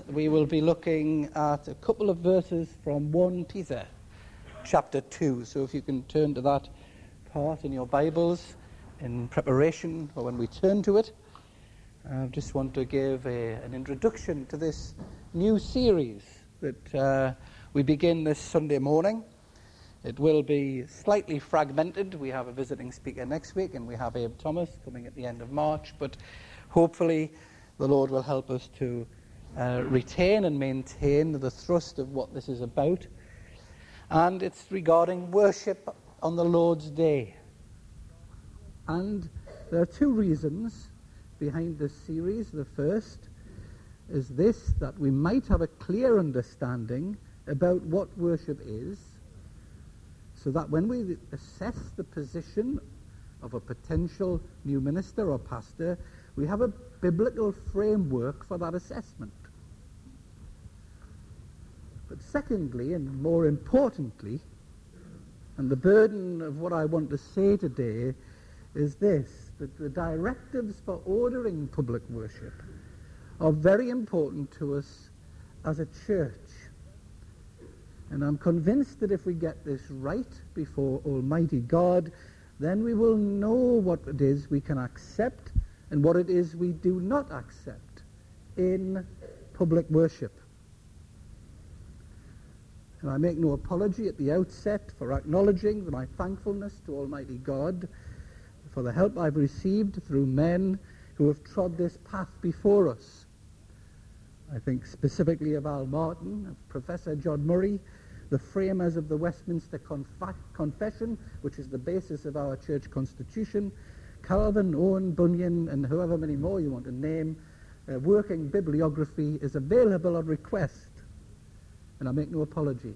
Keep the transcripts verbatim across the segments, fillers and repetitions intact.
we will be looking at a couple of verses from First Peter chapter two. So if you can turn to that part in your Bibles in preparation for when we turn to it. I just want to give a, an introduction to this new series that uh, we begin this Sunday morning. It will be slightly fragmented. We have a visiting speaker next week, and we have Abe Thomas coming at the end of March. But hopefully the Lord will help us to uh, retain and maintain the thrust of what this is about. And it's regarding worship on the Lord's Day. And there are two reasons behind this series. The first is this, that we might have a clear understanding about what worship is, so that when we assess the position of a potential new minister or pastor, we have a biblical framework for that assessment. But secondly, and more importantly, and the burden of what I want to say today is this, that the directives for ordering public worship are very important to us as a church. And I'm convinced that if we get this right before Almighty God, then we will know what it is we can accept and what it is we do not accept in public worship. And I make no apology at the outset for acknowledging my thankfulness to Almighty God for the help I've received through men who have trod this path before us. I think specifically of Al Martin, of Professor John Murray, the framers of the Westminster Conf- Confession, which is the basis of our church constitution, Calvin, Owen, Bunyan, and however many more you want to name. Uh, working bibliography is available on request, and I make no apology.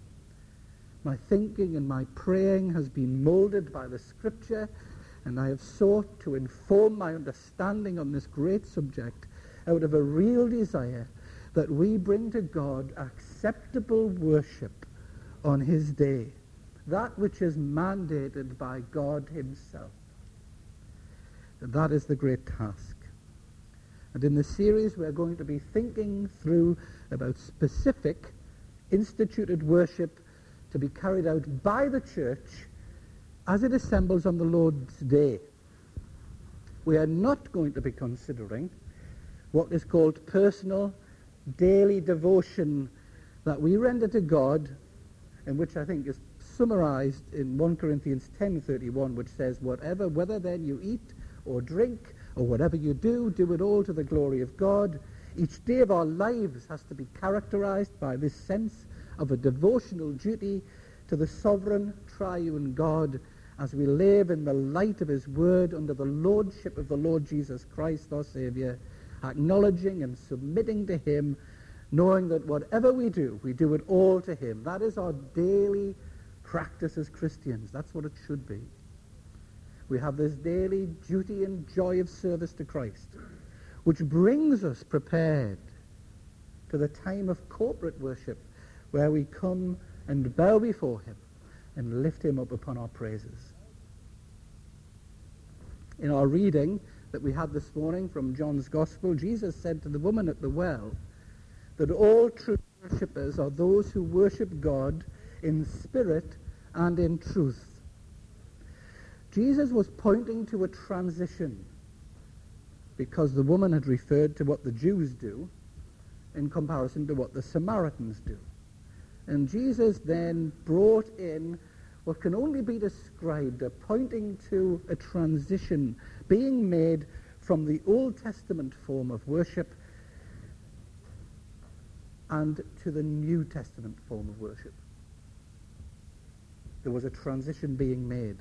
My thinking and my praying has been moulded by the Scripture, and I have sought to inform my understanding on this great subject out of a real desire that we bring to God acceptable worship on his day, that which is mandated by God himself. And that is the great task. And in this series we're going to be thinking through about specific instituted worship to be carried out by the church as it assembles on the Lord's Day. We are not going to be considering what is called personal daily devotion that we render to God, and which I think is summarized in First Corinthians ten thirty-one, which says, whatever, whether then you eat or drink or whatever you do, do it all to the glory of God. Each day of our lives has to be characterized by this sense of a devotional duty to the sovereign triune God as we live in the light of his word under the lordship of the Lord Jesus Christ, our Savior, acknowledging and submitting to him, knowing that whatever we do, we do it all to him. That is our daily practice as Christians. That's what it should be. We have this daily duty and joy of service to Christ, which brings us prepared to the time of corporate worship, where we come and bow before him and lift him up upon our praises. In our reading that we had this morning from John's Gospel, Jesus said to the woman at the well that all true worshippers are those who worship God in spirit and in truth. Jesus was pointing to a transition because the woman had referred to what the Jews do in comparison to what the Samaritans do. And Jesus then brought in what can only be described as pointing to a transition being made from the Old Testament form of worship and to the New Testament form of worship. There was a transition being made.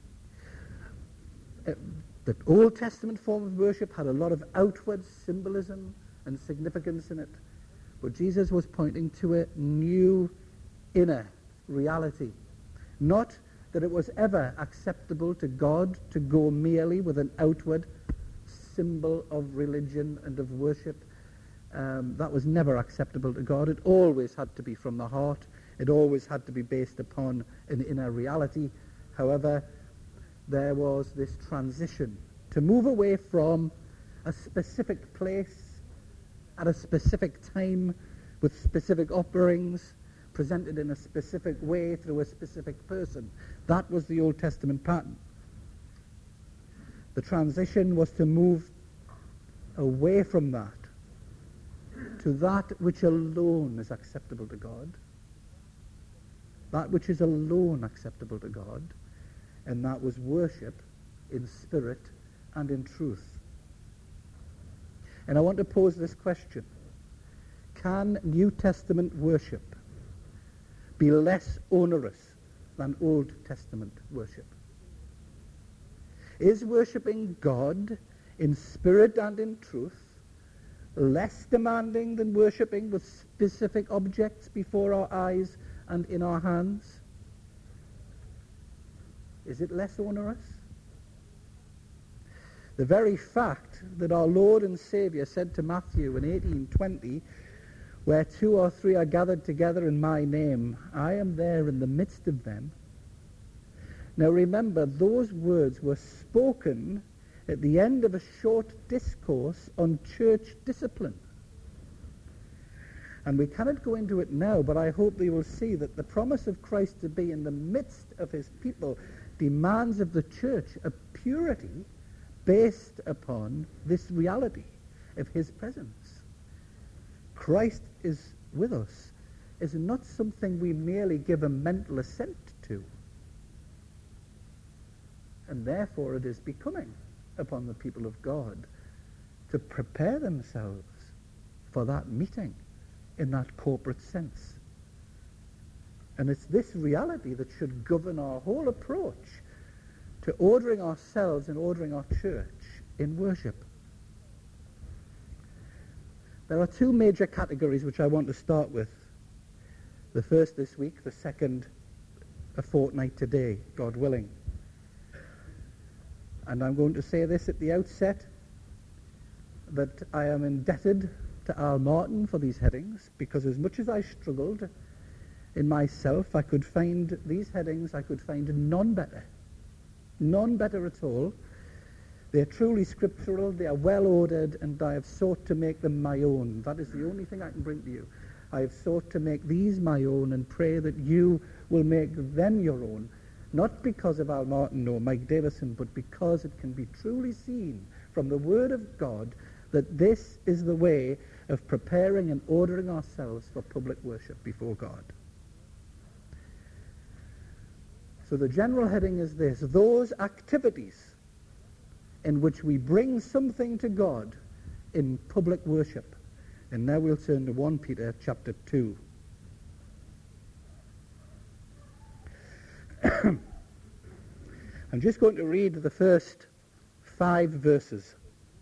Uh, the Old Testament form of worship had a lot of outward symbolism and significance in it, but Jesus was pointing to a new inner reality. Not that it was ever acceptable to God to go merely with an outward symbol of religion and of worship. Um, that was never acceptable to God. It always had to be from the heart. It always had to be based upon an inner reality. However, there was this transition to move away from a specific place at a specific time with specific offerings, presented in a specific way through a specific person. That was the Old Testament pattern. The transition was to move away from that to that which alone is acceptable to God. That which is alone acceptable to God, and that was worship in spirit and in truth. And I want to pose this question. Can New Testament worship be less onerous than Old Testament worship? Is worshipping God in spirit and in truth less demanding than worshipping with specific objects before our eyes and in our hands? Is it less onerous? The very fact that our Lord and Saviour said to Matthew in eighteen twenty, where two or three are gathered together in my name, I am there in the midst of them. Now remember, those words were spoken at the end of a short discourse on church discipline. And we cannot go into it now, but I hope we will see that the promise of Christ to be in the midst of his people demands of the church a purity based upon this reality of his presence. Christ is with us is not something we merely give a mental assent to. And therefore it is becoming upon the people of God to prepare themselves for that meeting in that corporate sense. And it's this reality that should govern our whole approach to ordering ourselves and ordering our church in worship. There are two major categories which I want to start with. The first this week, the second a fortnight today, God willing. And I'm going to say this at the outset, that I am indebted to Al Martin for these headings, because as much as I struggled in myself, I could find these headings, I could find none better. None better at all. They're truly scriptural, they are well ordered, and I have sought to make them my own. That is the only thing I can bring to you. I have sought to make these my own and pray that you will make them your own. Not because of Al Martin or Mike Davison, but because it can be truly seen from the Word of God that this is the way of preparing and ordering ourselves for public worship before God. So the general heading is this: those activities in which we bring something to God in public worship. And now we'll turn to First Peter chapter two. I'm just going to read the first five verses.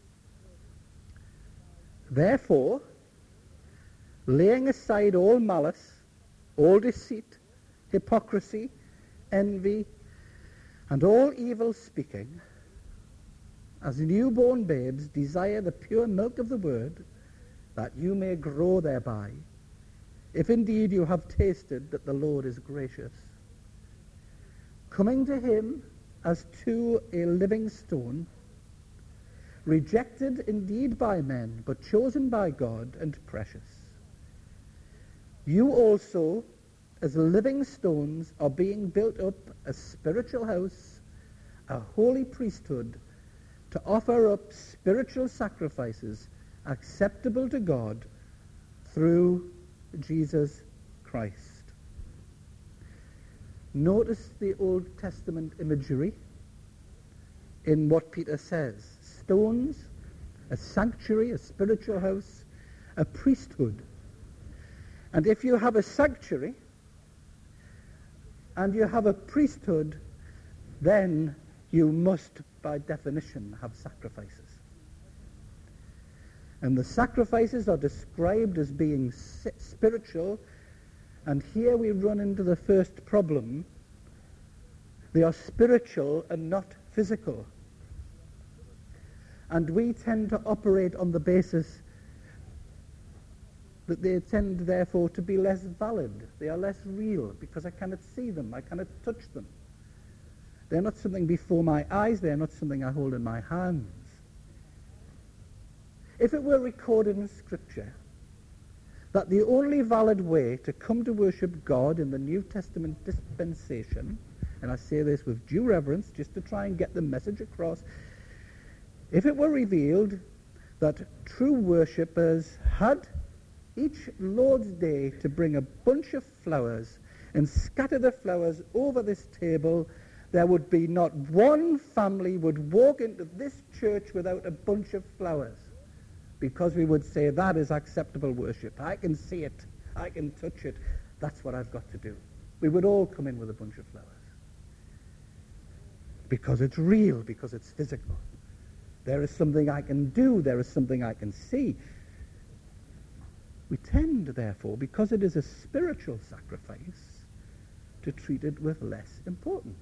Therefore, laying aside all malice, all deceit, hypocrisy, envy, and all evil speaking, as newborn babes desire the pure milk of the word, that you may grow thereby, if indeed you have tasted that the Lord is gracious. Coming to him as to a living stone, rejected indeed by men, but chosen by God and precious. You also, as living stones, are being built up a spiritual house, a holy priesthood, to offer up spiritual sacrifices acceptable to God through Jesus Christ. Notice the Old Testament imagery in what Peter says. Stones, a sanctuary, a spiritual house, a priesthood. And if you have a sanctuary and you have a priesthood, then you must, by definition, have sacrifices. And the sacrifices are described as being spiritual, and here we run into the first problem. They are spiritual and not physical. And we tend to operate on the basis that they tend, therefore, to be less valid. They are less real, because I cannot see them, I cannot touch them. They're not something before my eyes, they're not something I hold in my hands. If it were recorded in Scripture that the only valid way to come to worship God in the New Testament dispensation, and I say this with due reverence just to try and get the message across, if it were revealed that true worshippers had each Lord's Day to bring a bunch of flowers and scatter the flowers over this table, there would be not one family would walk into this church without a bunch of flowers, because we would say that is acceptable worship. I can see it. I can touch it. That's what I've got to do. We would all come in with a bunch of flowers. Because it's real, because it's physical. There is something I can do. There is something I can see. We tend, therefore, because it is a spiritual sacrifice, to treat it with less importance.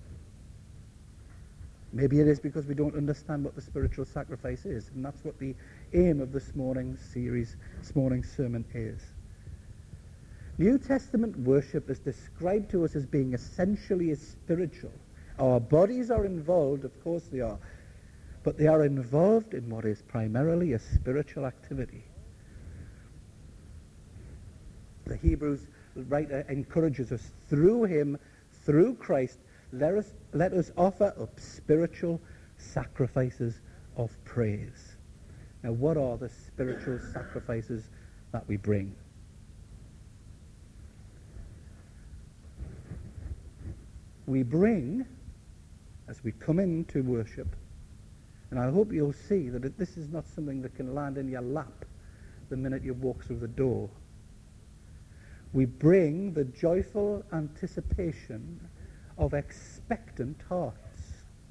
Maybe it is because we don't understand what the spiritual sacrifice is, and that's what the aim of this morning's series, this morning's sermon is. New Testament worship is described to us as being essentially spiritual. Our bodies are involved, of course they are, but they are involved in what is primarily a spiritual activity. The Hebrews writer encourages us, through him, through Christ, let us, let us offer up spiritual sacrifices of praise. Now, what are the spiritual sacrifices that we bring? We bring, as we come into worship, and I hope you'll see that it, this is not something that can land in your lap the minute you walk through the door. We bring the joyful anticipation of expectant hearts.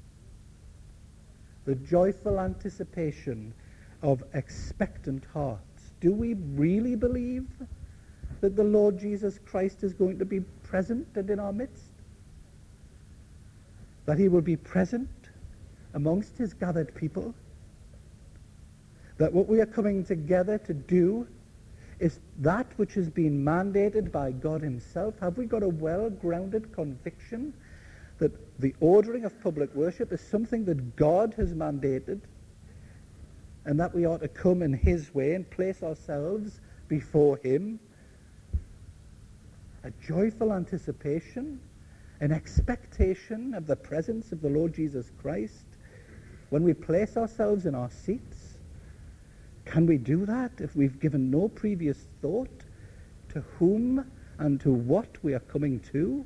The joyful anticipation of expectant hearts. Do we really believe that the Lord Jesus Christ is going to be present and in our midst? That he will be present amongst his gathered people? That what we are coming together to do is that which has been mandated by God himself? Have we got a well-grounded conviction that the ordering of public worship is something that God has mandated, and that we ought to come in his way and place ourselves before him? A joyful anticipation, an expectation of the presence of the Lord Jesus Christ when we place ourselves in our seats. Can we do that if we've given no previous thought to whom and to what we are coming to?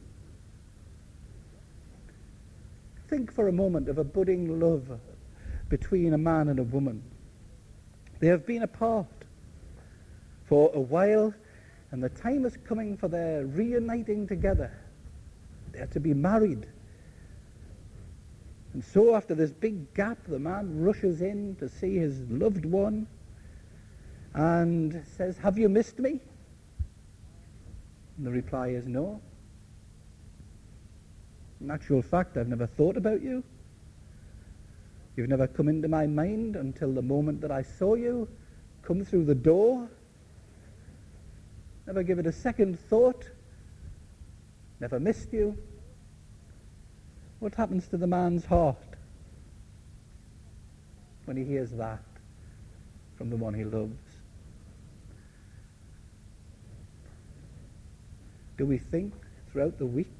Think for a moment of a budding love between a man and a woman. They have been apart for a while, and the time is coming for their reuniting together. They are to be married. And so after this big gap, the man rushes in to see his loved one and says, "Have you missed me?" And the reply is, "No. In actual fact, I've never thought about you. You've never come into my mind until the moment that I saw you come through the door. Never give it a second thought. Never missed you." What happens to the man's heart when he hears that from the one he loves? Do we think throughout the week,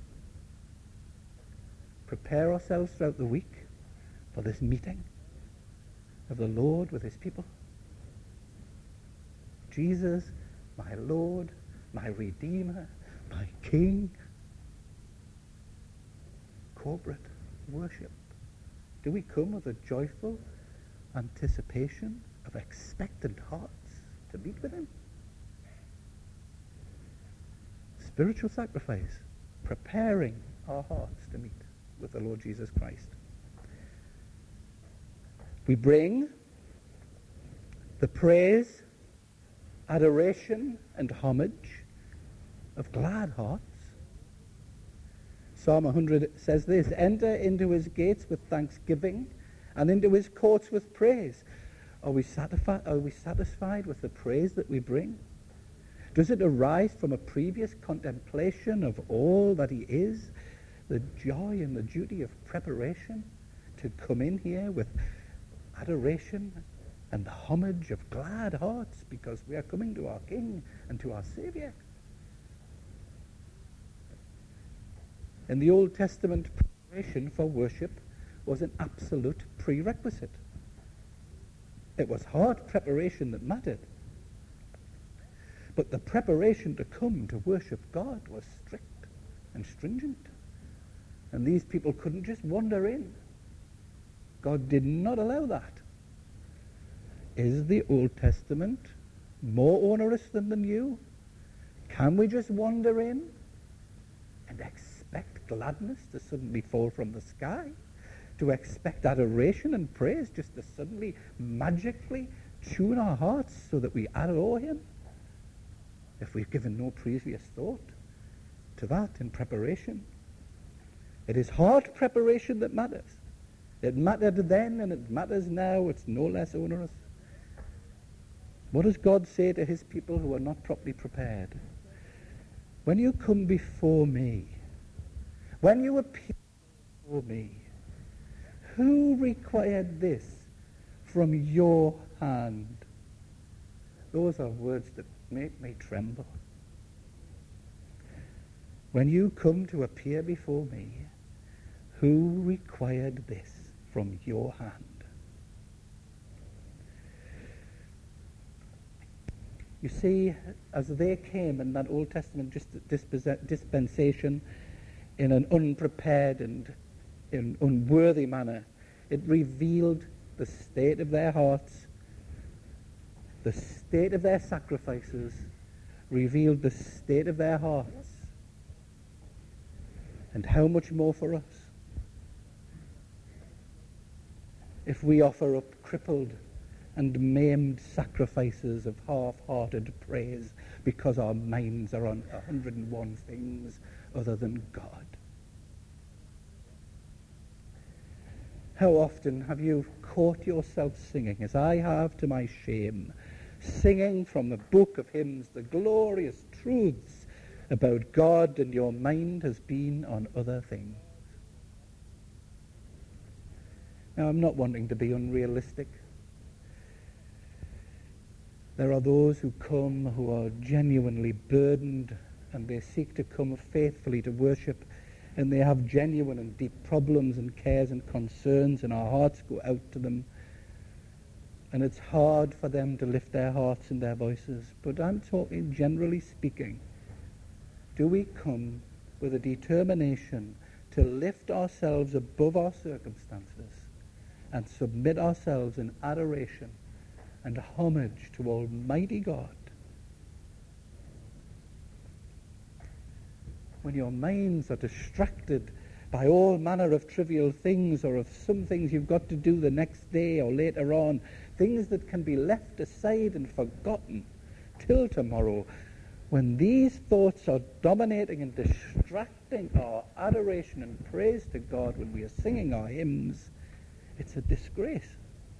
prepare ourselves throughout the week for this meeting of the Lord with his people? Jesus, my Lord, my Redeemer, my King. Corporate worship. Do we come with a joyful anticipation of expectant hearts to meet with him? Spiritual sacrifice, preparing our hearts to meet with the Lord Jesus Christ. We bring the praise, adoration, and homage of glad hearts. Psalm one hundred says this: "Enter into his gates with thanksgiving and into his courts with praise." Are we satisfied, are we satisfied with the praise that we bring? Does it arise from a previous contemplation of all that he is? The joy and the duty of preparation to come in here with adoration and the homage of glad hearts because we are coming to our King and to our Saviour. In the Old Testament, preparation for worship was an absolute prerequisite. It was heart preparation that mattered. But the preparation to come to worship God was strict and stringent. And these people couldn't just wander in. God did not allow that. Is the Old Testament more onerous than the New? Can we just wander in and expect gladness to suddenly fall from the sky? To expect adoration and praise just to suddenly, magically tune our hearts so that we adore him? If we've given no previous thought to that in preparation. It is heart preparation that matters. It mattered then and it matters now. It's no less onerous. What does God say to his people who are not properly prepared? When you come before me, when you appear before me, who required this from your hand? Those are words that make me tremble. When you come to appear before me, who required this from your hand? You see, as they came in that Old Testament dispensation in an unprepared and in unworthy manner, it revealed the state of their hearts, the state of their sacrifices, revealed the state of their hearts. And how much more for us? If we offer up crippled and maimed sacrifices of half-hearted praise because our minds are on a hundred and one things other than God. How often have you caught yourself singing, as I have to my shame, singing from the book of hymns the glorious truths about God, and your mind has been on other things? Now, I'm not wanting to be unrealistic. There are those who come who are genuinely burdened, and they seek to come faithfully to worship, and they have genuine and deep problems and cares and concerns, and our hearts go out to them. And it's hard for them to lift their hearts and their voices. But I'm talking generally speaking. Do we come with a determination to lift ourselves above our circumstances and submit ourselves in adoration and homage to Almighty God? When your minds are distracted by all manner of trivial things, or of some things you've got to do the next day or later on, things that can be left aside and forgotten till tomorrow, when these thoughts are dominating and distracting our adoration and praise to God when we are singing our hymns, it's a disgrace.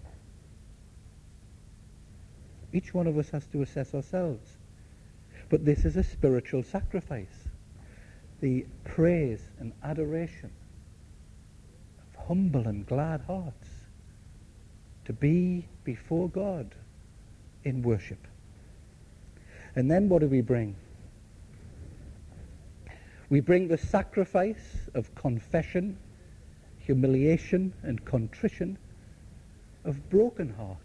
Each one of us has to assess ourselves. But this is a spiritual sacrifice. The praise and adoration of humble and glad hearts to be before God in worship. And then what do we bring? We bring the sacrifice of confession, humiliation, and contrition of broken hearts.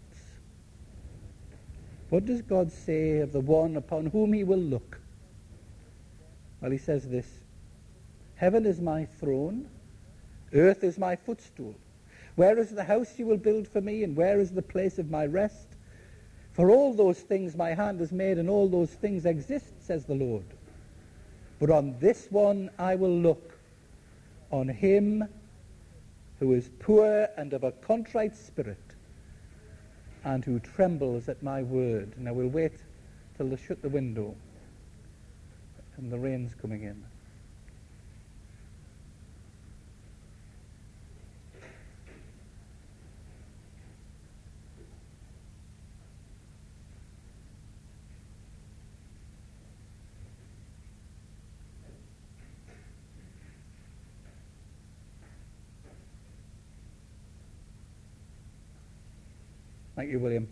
What does God say of the one upon whom he will look? Well, he says this: heaven is my throne, earth is my footstool. Where is the house you will build for me, and where is the place of my rest? For all those things my hand has made, and all those things exist, says the Lord. But on this one I will look, on him who is poor and of a contrite spirit, and who trembles at my word. Now we'll wait till they shut the window and the rain's coming in. Thank you, William.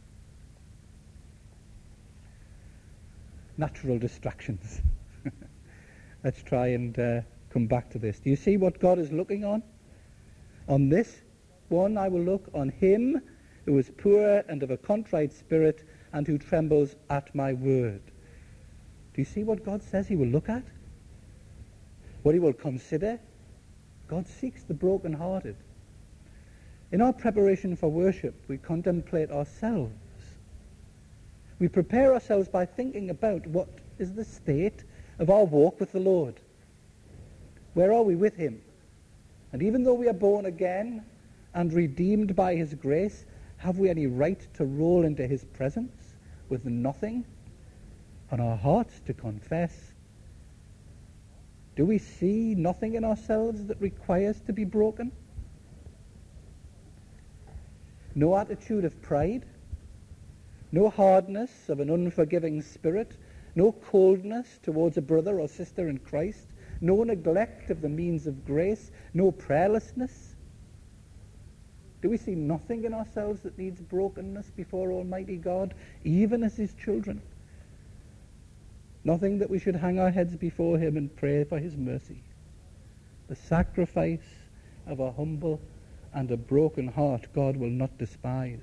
Natural distractions. Let's try and uh, come back to this. Do you see what God is looking on? On this one I will look, on him who is poor and of a contrite spirit, and who trembles at my word. Do you see what God says he will look at? What he will consider? God seeks the brokenhearted. In our preparation for worship, we contemplate ourselves. We prepare ourselves by thinking about what is the state of our walk with the Lord. Where are we with him? And even though we are born again and redeemed by his grace, have we any right to roll into his presence with nothing on our hearts to confess? Do we see nothing in ourselves that requires to be broken? No attitude of pride, no hardness of an unforgiving spirit, no coldness towards a brother or sister in Christ, no neglect of the means of grace, no prayerlessness. Do we see nothing in ourselves that needs brokenness before Almighty God, even as his children? Nothing that we should hang our heads before him and pray for his mercy. The sacrifice of a humble and a broken heart God will not despise.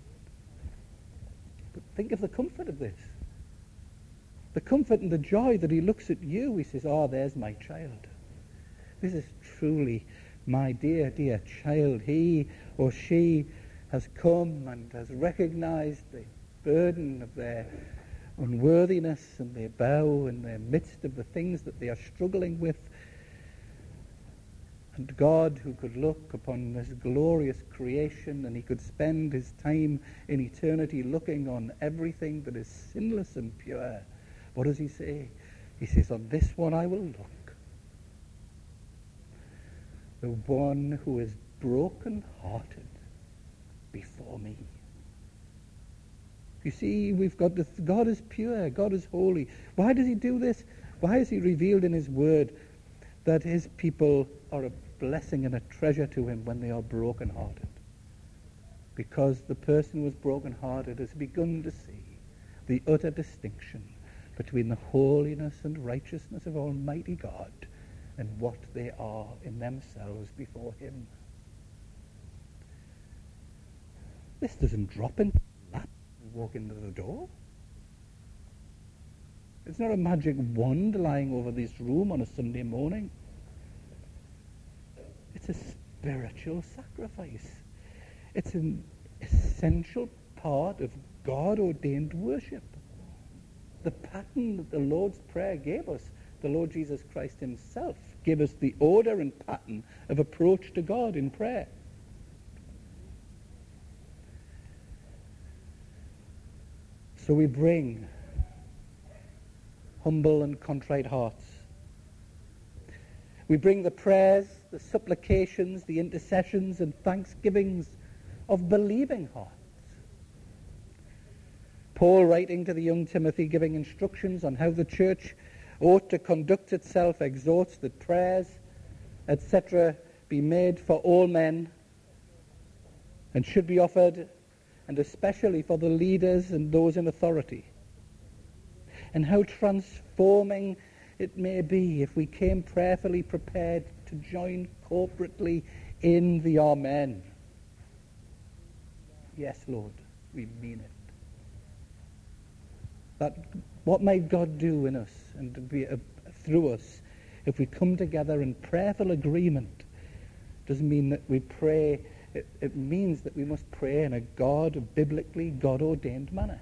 But think of the comfort of this. The comfort and the joy that he looks at you. He says, oh, there's my child. This is truly my dear, dear child. He or she has come and has recognized the burden of their unworthiness, and they bow in the midst of the things that they are struggling with. And God, who could look upon this glorious creation, and he could spend his time in eternity looking on everything that is sinless and pure, what does he say? He says, on this one I will look. The one who is broken-hearted before me. You see, we've got this, God is pure, God is holy. Why does he do this? Why has he revealed in his word that his people are a blessing and a treasure to him when they are broken-hearted? Because the person who is broken-hearted has begun to see the utter distinction between the holiness and righteousness of Almighty God and what they are in themselves before him. This doesn't drop in that and walk into the door. It's not a magic wand lying over this room on a Sunday morning. It's a spiritual sacrifice. It's an essential part of God-ordained worship. The pattern that the Lord's Prayer gave us, the Lord Jesus Christ himself gave us the order and pattern of approach to God in prayer. So we bring humble and contrite hearts. We bring the prayers, the supplications, the intercessions and thanksgivings of believing hearts. Paul, writing to the young Timothy, giving instructions on how the church ought to conduct itself, exhorts that prayers, et cetera, be made for all men and should be offered, and especially for the leaders and those in authority. And how transforming it may be if we came prayerfully prepared to join corporately in the Amen. Yes, Lord, we mean it. That what might God do in us and to be, uh, through us if we come together in prayerful agreement? Doesn't mean that we pray. It, it means that we must pray in a God, a biblically God-ordained manner.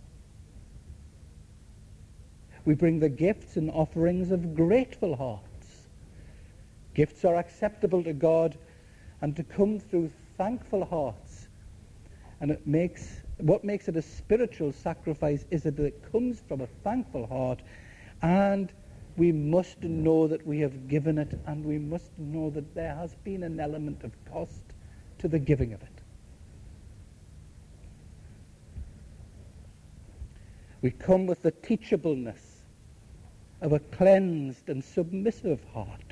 We bring the gifts and offerings of grateful hearts. Gifts are acceptable to God, and to come through thankful hearts. And it makes what makes it a spiritual sacrifice is that it comes from a thankful heart, and we must know that we have given it, and we must know that there has been an element of cost to the giving of it. We come with the teachableness of a cleansed and submissive heart.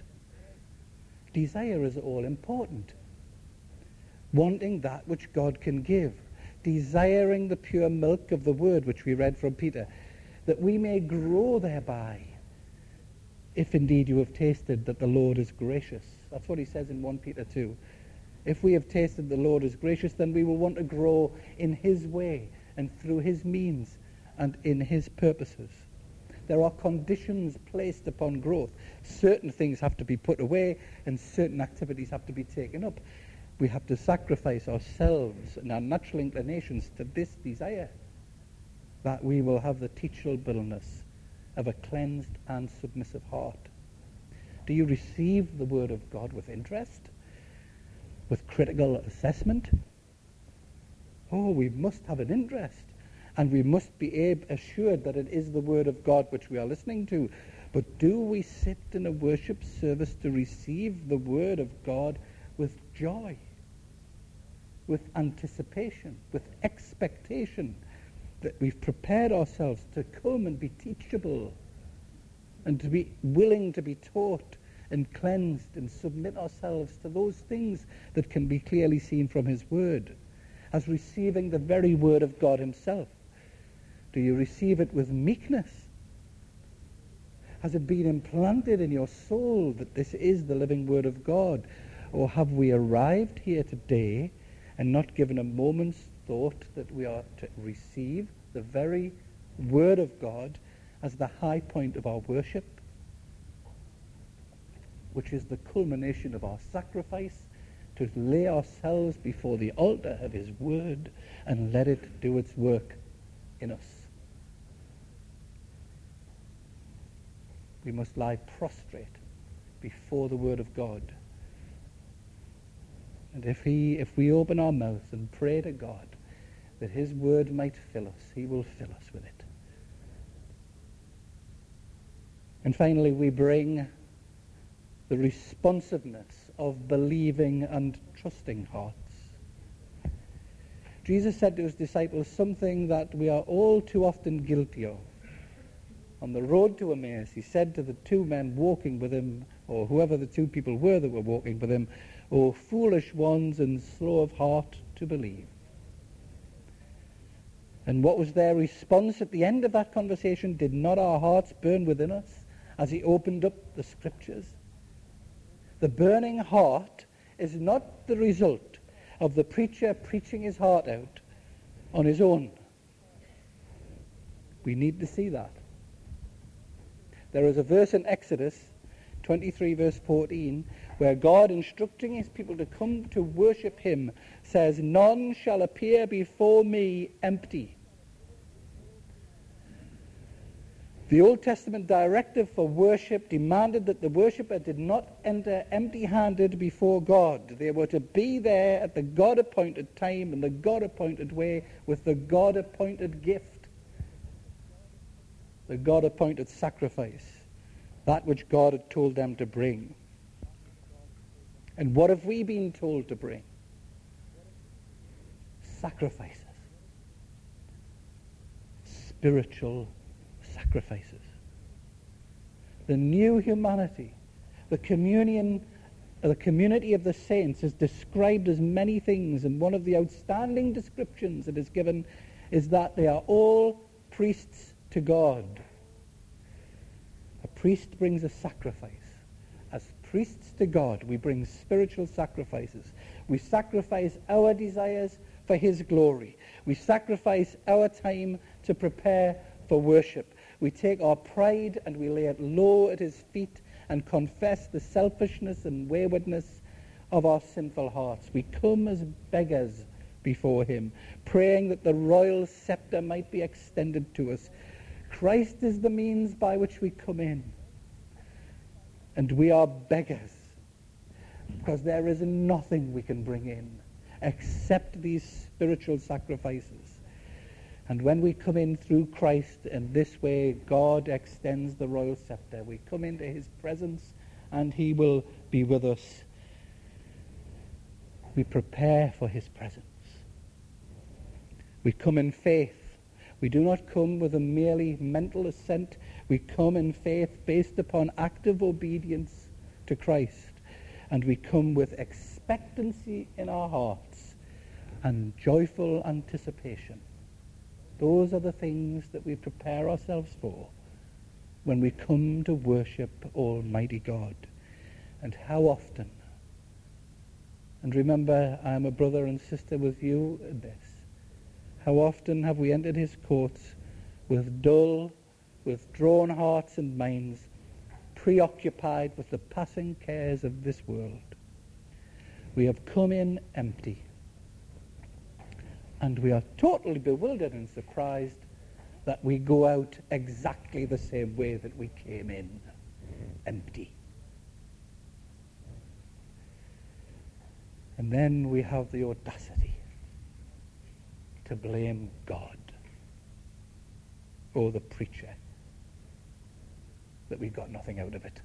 Desire is all important. Wanting that which God can give. desiring the pure milk of the word, which we read from Peter, that we may grow thereby, if indeed you have tasted that the Lord is gracious. That's what he says in First Peter two. If we have tasted the Lord is gracious, then we will want to grow in his way and through his means and in his purposes. There are conditions placed upon growth. Certain things have to be put away and certain activities have to be taken up. We have to sacrifice ourselves and our natural inclinations to this desire, that we will have the teachableness of a cleansed and submissive heart. Do you receive the word of God with interest? With critical assessment? Oh, we must have an interest. And we must be ab- assured that it is the word of God which we are listening to. But do we sit in a worship service to receive the word of God with joy, with anticipation, with expectation, that we've prepared ourselves to come and be teachable and to be willing to be taught and cleansed and submit ourselves to those things that can be clearly seen from his word, as receiving the very word of God himself? Do you receive it with meekness? Has it been implanted in your soul that this is the living word of God? Or have we arrived here today and not given a moment's thought that we are to receive the very word of God as the high point of our worship, which is the culmination of our sacrifice, to lay ourselves before the altar of his word and let it do its work in us? We must lie prostrate before the word of God. And if he, if we open our mouths and pray to God that his word might fill us, he will fill us with it. And finally, we bring the responsiveness of believing and trusting hearts. Jesus said to his disciples something that we are all too often guilty of. On the road to Emmaus, he said to the two men walking with him, or whoever the two people were that were walking with him, "O foolish ones and slow of heart to believe." And what was their response at the end of that conversation? Did not our hearts burn within us as he opened up the scriptures? The burning heart is not the result of the preacher preaching his heart out on his own. We need to see that. There is a verse in Exodus twenty-three, verse fourteen, where God, instructing his people to come to worship him, says, "None shall appear before me empty." The Old Testament directive for worship demanded that the worshipper did not enter empty-handed before God. They were to be there at the God-appointed time and the God-appointed way with the God-appointed gift, the God-appointed sacrifice, that which God had told them to bring. And what have we been told to bring? Sacrifices. Spiritual sacrifices. The new humanity, the communion, the community of the saints is described as many things, and one of the outstanding descriptions it is given is that they are all priests to God. A priest brings a sacrifice. As priests to God, we bring spiritual sacrifices. We sacrifice our desires for his glory. We sacrifice our time to prepare for worship. We take our pride and we lay it low at his feet and confess the selfishness and waywardness of our sinful hearts. We come as beggars before him, praying that the royal scepter might be extended to us. Christ is the means by which we come in. And we are beggars, because there is nothing we can bring in except these spiritual sacrifices. And when we come in through Christ in this way, God extends the royal scepter. We come into his presence and he will be with us. We prepare for his presence. We come in faith. We do not come with a merely mental assent. We come in faith based upon active obedience to Christ. And we come with expectancy in our hearts and joyful anticipation. Those are the things that we prepare ourselves for when we come to worship Almighty God. And how often, and remember, I am a brother and sister with you in this, how often have we entered his courts with dull, withdrawn hearts and minds, preoccupied with the passing cares of this world. We have come in empty, and we are totally bewildered and surprised that we go out exactly the same way that we came in, empty. And then we have the audacity to blame God or the preacher that we got nothing out of it.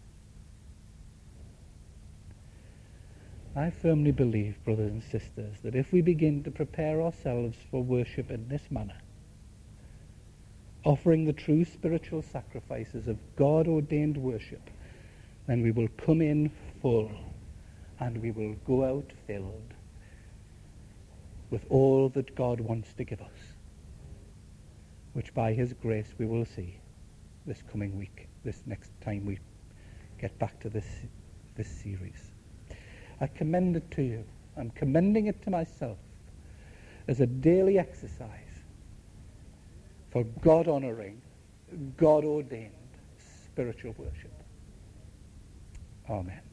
I firmly believe, brothers and sisters, that if we begin to prepare ourselves for worship in this manner, offering the true spiritual sacrifices of God-ordained worship, then we will come in full and we will go out filled with all that God wants to give us, which by his grace we will see this coming week, this next time we get back to this, this series. I commend it to you. I'm commending it to myself as a daily exercise for God-honoring, God-ordained spiritual worship. Amen.